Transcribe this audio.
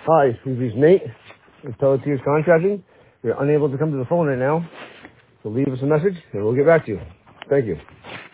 Hi, this is Nate with Pelletiers Contracting. We're unable to come to the phone right now, so leave us a message and we'll get back to you. Thank you.